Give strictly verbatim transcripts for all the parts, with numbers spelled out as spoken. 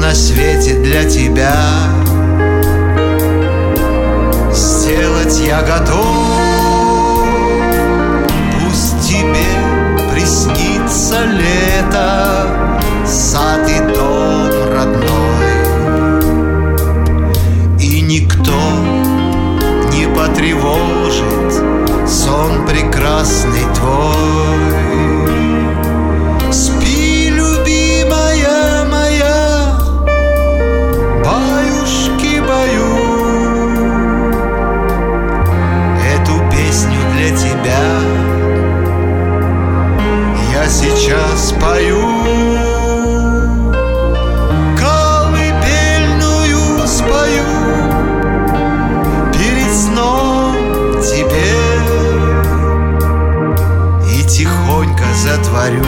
на свете для тебя. Сделать я готов, пусть тебе приснится лето, сад и дом родной, и никто не потревожит сон прекрасный твой. Спи, любимая моя, баюшки-баю, эту песню для тебя я сейчас пою. Колыбельную спою перед сном тебе и тихонько затворю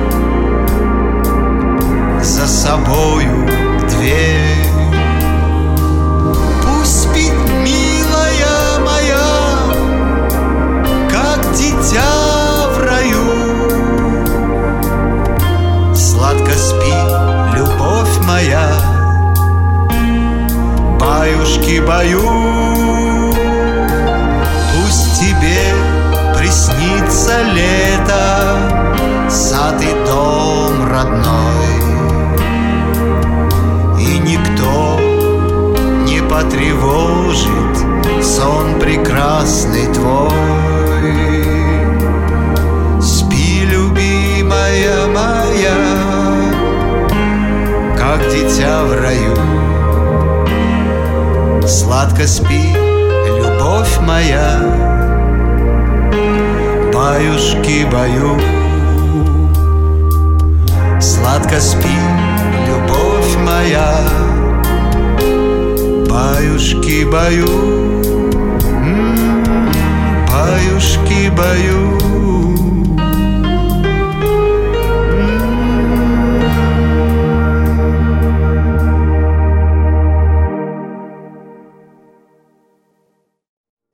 за собою дверь. Пусть спит, милая моя, как дитя в раю. Сладко спи, любовь моя, баюшки-баю. Пусть тебе приснится лето, сад и дом родной, и никто не потревожит сон прекрасный твой. Спи, любимая моя, как дитя в раю. Сладко спи, любовь моя, баюшки-баю. Сладко спи, любовь моя, баюшки-баю, м-м, баюшки-баю.